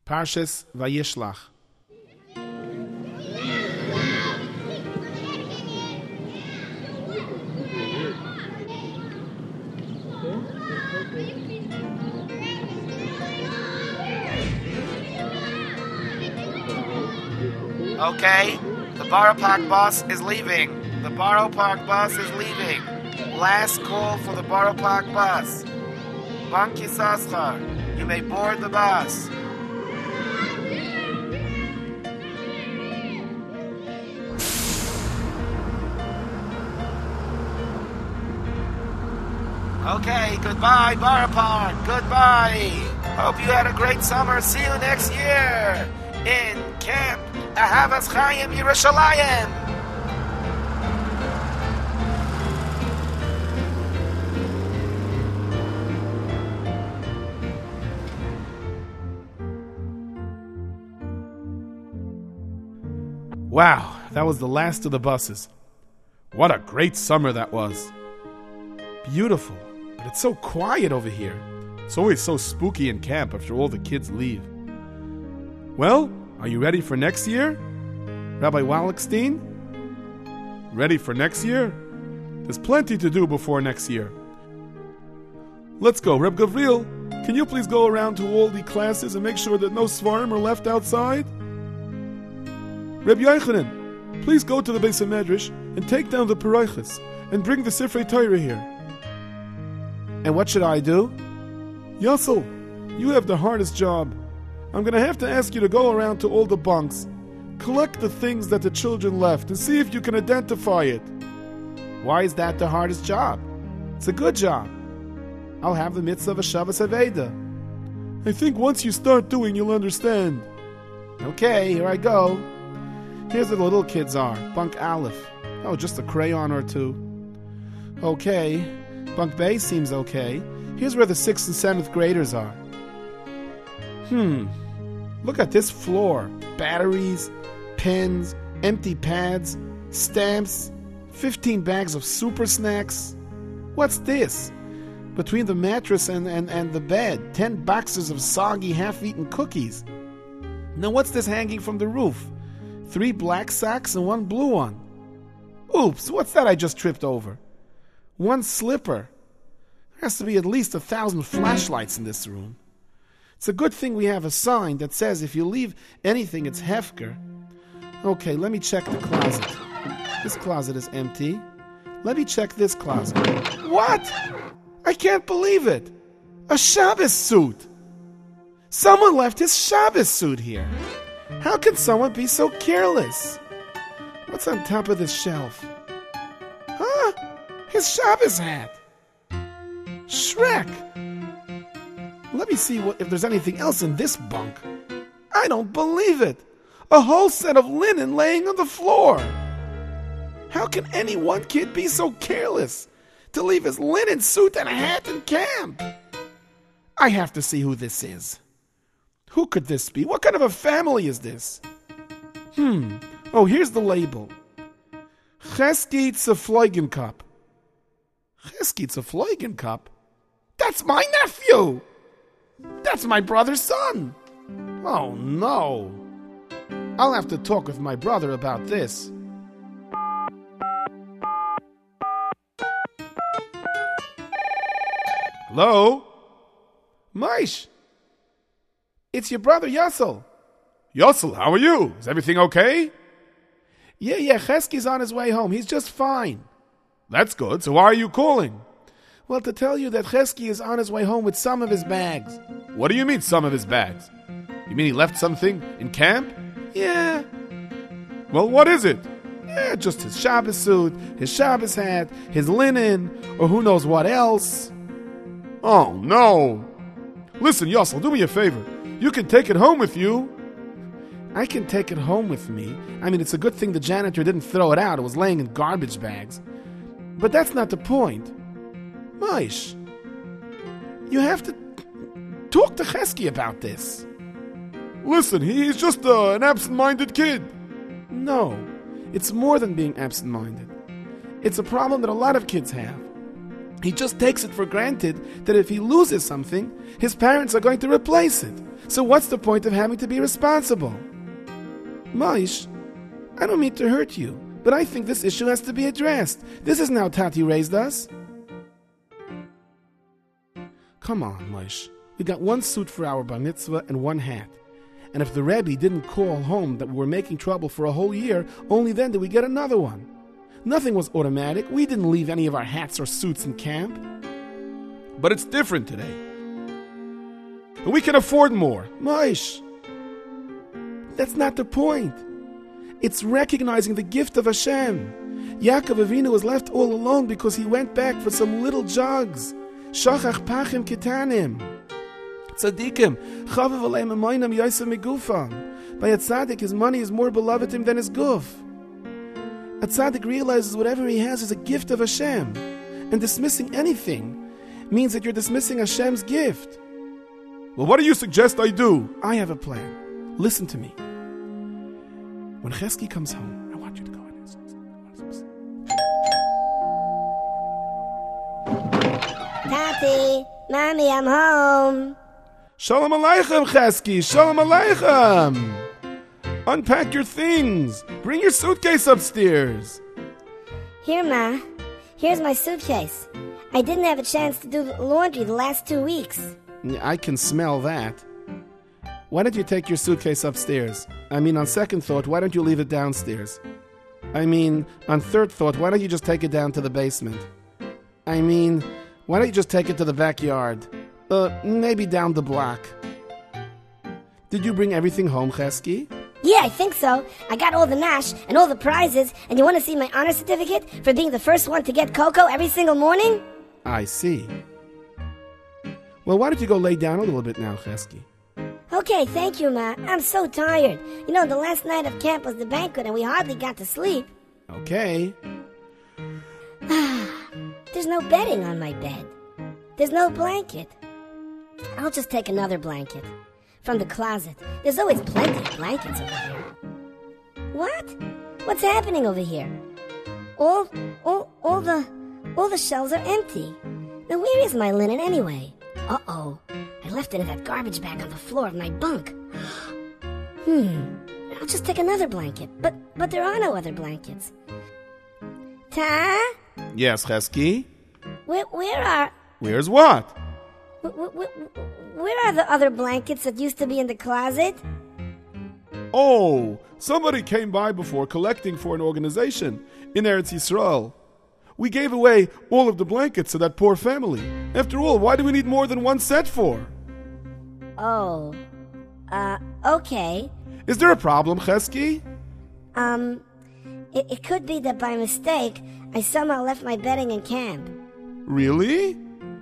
Parshas Vayishlach. Okay, the Borough Park bus is leaving. The Borough Park bus is leaving. Last call for the Borough Park bus. Bank Yisachar, you may board the bus. Okay, goodbye, Borough Park. Goodbye. Hope you had a great summer. See you next year in Camp Ahavas Chaim Yerushalayim. Wow, that was the last of the buses. What a great summer that was. Beautiful, but it's so quiet over here. It's always so spooky in camp after all the kids leave. Well, are you ready for next year? Rabbi Wallerstein? Ready for next year? There's plenty to do before next year. Let's go. Reb Gavriel, can you please go around to all the classes and make sure that no svarim are left outside? Reb Yochanan, please go to the Beis HaMedrash and take down the Paraychas and bring the Sifrei Torah here. And what should I do? Yossel, you have the hardest job. I'm going to have to ask you to go around to all the bunks, collect the things that the children left, and see if you can identify it. Why is that the hardest job? It's a good job. I'll have the mitzvah of a Shabbos Aveda. I think once you start doing, you'll understand. Okay, here I go. Here's where the little kids are. Bunk Aleph. Oh, just a crayon or two. Okay. Bunk Bay seems okay. Here's where the 6th and 7th graders are. Look at this floor. Batteries, pens, empty pads, stamps, 15 bags of super snacks. What's this? Between the mattress and the bed, 10 boxes of soggy, half-eaten cookies. Now what's this hanging from the roof? 3 black socks and 1 blue one. Oops, what's that I just tripped over? 1 slipper. There has to be at least 1,000 flashlights in this room. It's a good thing we have a sign that says if you leave anything, it's hefker. Okay, let me check the closet. This closet is empty. Let me check this closet. What? I can't believe it. A Shabbos suit. Someone left his Shabbos suit here. How can someone be so careless? What's on top of this shelf? Huh? His Shabbos hat. Shrek. Let me see if there's anything else in this bunk. I don't believe it. A whole set of linen laying on the floor. How can any one kid be so careless to leave his linen suit and hat in camp? I have to see who this is. Who could this be? What kind of a family is this? Oh, here's the label. Chesky Zerfleugenkop. Chesky Zerfleugenkop? That's my nephew! That's my brother's son! Oh, no. I'll have to talk with my brother about this. Hello? Maish! It's your brother, Yossel. Yossel, how are you? Is everything okay? Yeah, Chesky's on his way home. He's just fine. That's good. So why are you calling? Well, to tell you that Chesky is on his way home with some of his bags. What do you mean, some of his bags? You mean he left something in camp? Yeah. Well, what is it? Yeah, just his Shabbos suit, his Shabbos hat, his linen, or who knows what else. Oh, no. Listen, Yossel, do me a favor. You can take it home with you. I can take it home with me. I mean, it's a good thing the janitor didn't throw it out. It was laying in garbage bags. But that's not the point. Maish, you have to talk to Chesky about this. Listen, he's just an absent-minded kid. No, it's more than being absent-minded. It's a problem that a lot of kids have. He just takes it for granted that if he loses something, his parents are going to replace it. So what's the point of having to be responsible? Moish, I don't mean to hurt you, but I think this issue has to be addressed. This isn't how Tati raised us. Come on, Moish. We got one suit for our bar mitzvah and one hat. And if the Rebbe didn't call home that we were making trouble for a whole year, only then did we get another one. Nothing was automatic. We didn't leave any of our hats or suits in camp. But it's different today. And we can afford more. Moish. That's not the point. It's recognizing the gift of Hashem. Yaakov Avinu was left all alone because he went back for some little jugs. Shachach pachim ketanim. Tzadikim. Chavav aleim amoinam yosem megufam. By a tzaddik, his money is more beloved to him than his guf. A tzaddik realizes whatever he has is a gift of Hashem. And dismissing anything means that you're dismissing Hashem's gift. Well, what do you suggest I do? I have a plan. Listen to me. When Chesky comes home, I want you to go in. Tati, Mommy, I'm home. Shalom Aleichem, Chesky. Shalom Aleichem. Unpack your things. Bring your suitcase upstairs. Here, Ma. Here's my suitcase. I didn't have a chance to do the laundry the last 2 weeks. I can smell that. Why don't you take your suitcase upstairs? I mean, on second thought, why don't you leave it downstairs? I mean, on third thought, why don't you just take it down to the basement? I mean, why don't you just take it to the backyard? Maybe down the block. Did you bring everything home, Chesky? Yeah, I think so. I got all the nash and all the prizes, and you want to see my honor certificate for being the first one to get cocoa every single morning? I see. Well, why don't you go lay down a little bit now, Chesky? Okay, thank you, Ma. I'm so tired. You know, the last night of camp was the banquet, and we hardly got to sleep. Okay. There's no bedding on my bed. There's no blanket. I'll just take another blanket from the closet. There's always plenty of blankets over here. What? What's happening over here? All the shelves are empty. Now where is my linen anyway? Uh-oh. I left it in that garbage bag on the floor of my bunk. I'll just take another blanket. But there are no other blankets. Ta? Yes, Chesky? Where's what? Where are the other blankets that used to be in the closet? Oh, somebody came by before collecting for an organization in Eretz Yisrael. We gave away all of the blankets to that poor family. After all, why do we need more than one set for? Oh, okay. Is there a problem, Chesky? It could be that by mistake, I somehow left my bedding in camp. Really?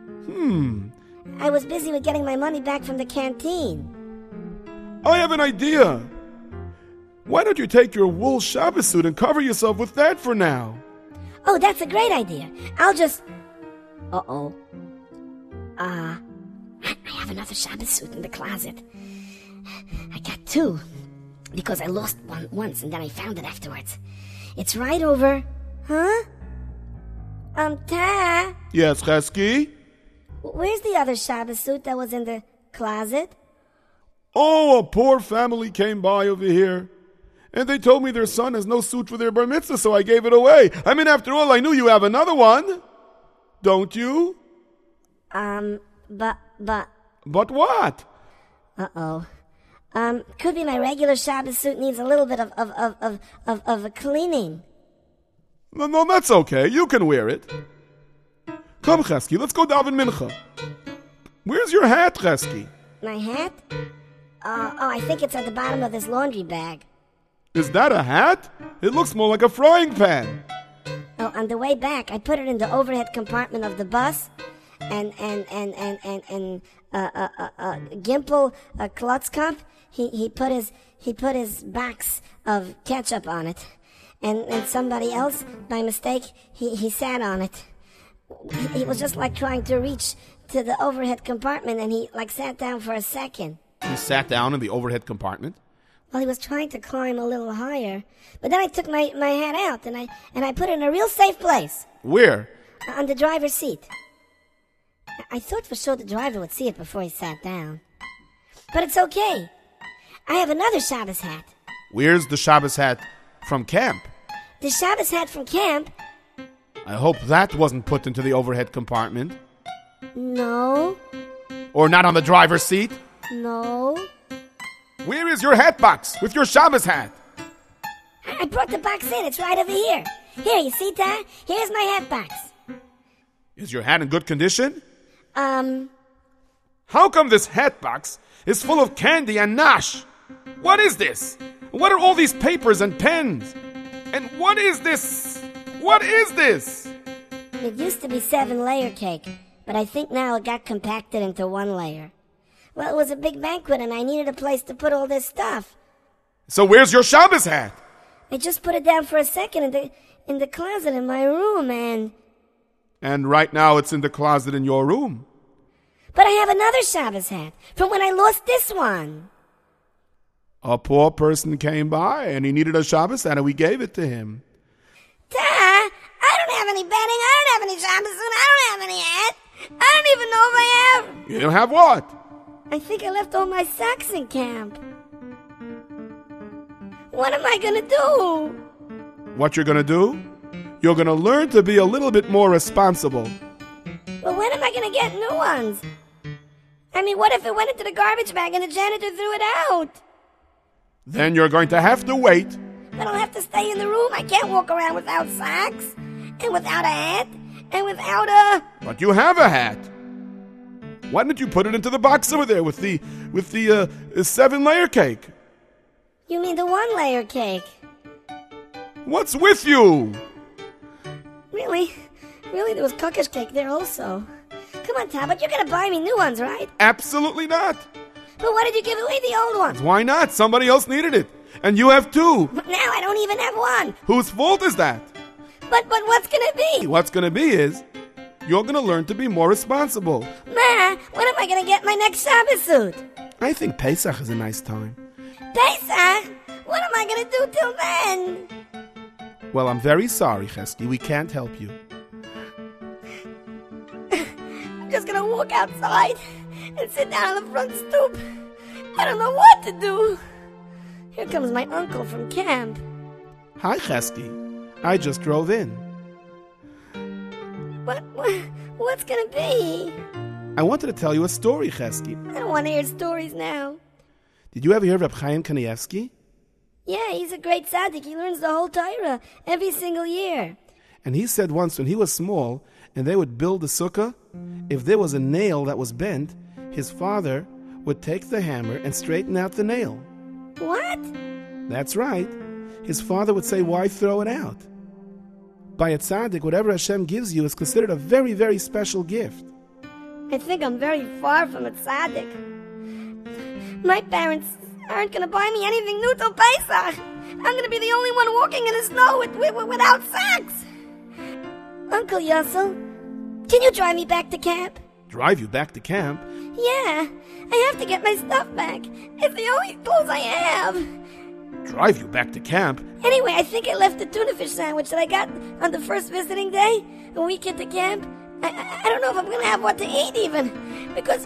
I was busy with getting my money back from the canteen. I have an idea. Why don't you take your wool Shabbos suit and cover yourself with that for now? Oh, that's a great idea. I'll just... Uh-oh. I have another Shabbos suit in the closet. I got two, because I lost one once and then I found it afterwards. It's right over... Huh? Ta? Yes, Chesky? Where's the other Shabbos suit that was in the closet? Oh, a poor family came by over here. And they told me their son has no suit for their bar mitzvah, so I gave it away. I mean, after all, I knew you have another one. Don't you? But what? Uh-oh. Could be my regular Shabbos suit needs a little bit of a cleaning. No, that's okay. You can wear it. Come, Chesky, let's go daven mincha. Where's your hat, Chesky? My hat? I think it's at the bottom of this laundry bag. Is that a hat? It looks more like a frying pan. Oh, on the way back, I put it in the overhead compartment of the bus, and Gimple Klotzkamp, he put his box of ketchup on it, and somebody else, by mistake, he sat on it. He was just like trying to reach to the overhead compartment, and he like sat down for a second. He sat down in the overhead compartment? Well, he was trying to climb a little higher, but then I took my hat out and I put it in a real safe place. Where? On the driver's seat. I thought for sure the driver would see it before he sat down. But it's okay. I have another Shabbos hat. Where's the Shabbos hat from camp? The Shabbos hat from camp? I hope that wasn't put into the overhead compartment. No. Or not on the driver's seat? No. Where is your hat box with your Shabbos hat? I brought the box in. It's right over here. Here, you see that? Here's my hat box. Is your hat in good condition? How come this hat box is full of candy and nash? What is this? What are all these papers and pens? And what is this? What is this? It used to be 7-layer cake, but I think now it got compacted into 1 layer. Well, it was a big banquet and I needed a place to put all this stuff. So where's your Shabbos hat? I just put it down for a second in the closet in my room And right now it's in the closet in your room. But I have another Shabbos hat from when I lost this one. A poor person came by and he needed a Shabbos hat and we gave it to him. I don't have any bedding. I don't have any Shabbos suit. I don't have any hat. I don't even know if I have. You have what? I think I left all my socks in camp. What am I gonna do? What you're gonna do? You're gonna learn to be a little bit more responsible. Well, when am I gonna get new ones? I mean, what if it went into the garbage bag and the janitor threw it out? Then you're going to have to wait. But I'll have to stay in the room. I can't walk around without socks, and without a hat, and without a... But you have a hat. Why didn't you put it into the box over there with the 7-layer cake? You mean the 1-layer cake? What's with you? Really? Really, there was cookish cake there also. Come on, Talbot, you're gonna buy me new ones, right? Absolutely not. But why did you give away the old ones? Why not? Somebody else needed it. And you have 2. But now I don't even have 1. Whose fault is that? But what's gonna be? What's gonna be is, you're gonna learn to be more responsible. Ma, when am I gonna get my next Shabbos suit? I think Pesach is a nice time. Pesach? What am I gonna do till then? Well, I'm very sorry, Chesky. We can't help you. I'm just gonna walk outside and sit down on the front stoop. I don't know what to do. Here comes my uncle from camp. Hi, Chesky. I just drove in. What's gonna be? I wanted to tell you a story, Chesky. I don't want to hear stories now. Did you ever hear of Reb Chaim Kanievsky? Yeah, he's a great tzaddik. He learns the whole Torah every single year. And he said once when he was small and they would build the sukkah, if there was a nail that was bent, his father would take the hammer and straighten out the nail. What? That's right. His father would say, why throw it out? By a tzaddik, whatever Hashem gives you is considered a very, very special gift. I think I'm very far from a tzaddik. My parents aren't going to buy me anything new till Pesach. I'm going to be the only one walking in the snow without socks. Uncle Yossel, can you drive me back to camp? Drive you back to camp? Yeah, I have to get my stuff back. It's the only clothes I have. Drive you back to camp? Anyway, I think I left the tuna fish sandwich that I got on the first visiting day, a week into camp. I don't know if I'm going to have what to eat even. Because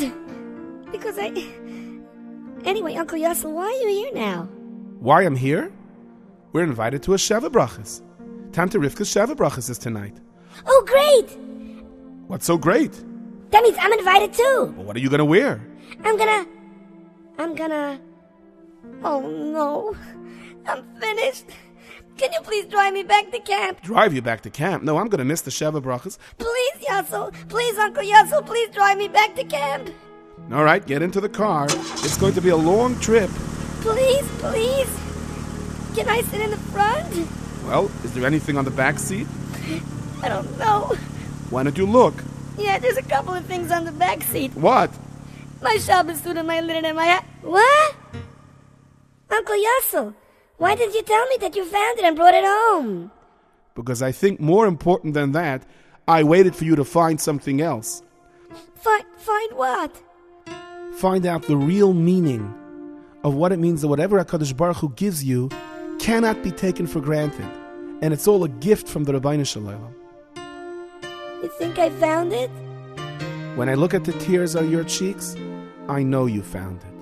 I... Anyway, Uncle Yossel, why are you here now? Why I'm here? We're invited to a Sheva Brachas. Tante Rivka's Sheva Brachas is tonight. Oh, great! What's so great? That means I'm invited too. Well, what are you going to wear? I'm gonna... Oh, no. I'm finished. Can you please drive me back to camp? Drive you back to camp? No, I'm going to miss the Sheva Brachas. Please, Yossel. Please, Uncle Yossel, please drive me back to camp. All right, get into the car. It's going to be a long trip. Please, please. Can I sit in the front? Well, is there anything on the back seat? I don't know. Why don't you look? Yeah, there's a couple of things on the back seat. What? My Shabbos suit and my linen and my hat. What? Uncle Yossel, why did you tell me that you found it and brought it home? Because I think more important than that, I waited for you to find something else. Find what? Find out the real meaning of what it means that whatever HaKadosh Baruch Hu gives you cannot be taken for granted. And it's all a gift from the Rabbeinu Shalom. You think I found it? When I look at the tears on your cheeks, I know you found it.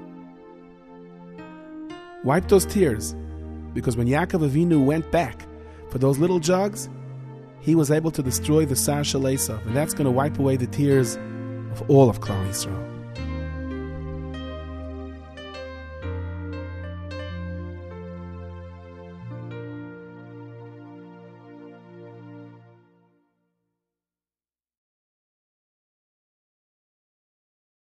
Wipe those tears, because when Yaakov Avinu went back for those little jugs, he was able to destroy the Sar Shel Esav, and that's going to wipe away the tears of all of Klal Yisrael.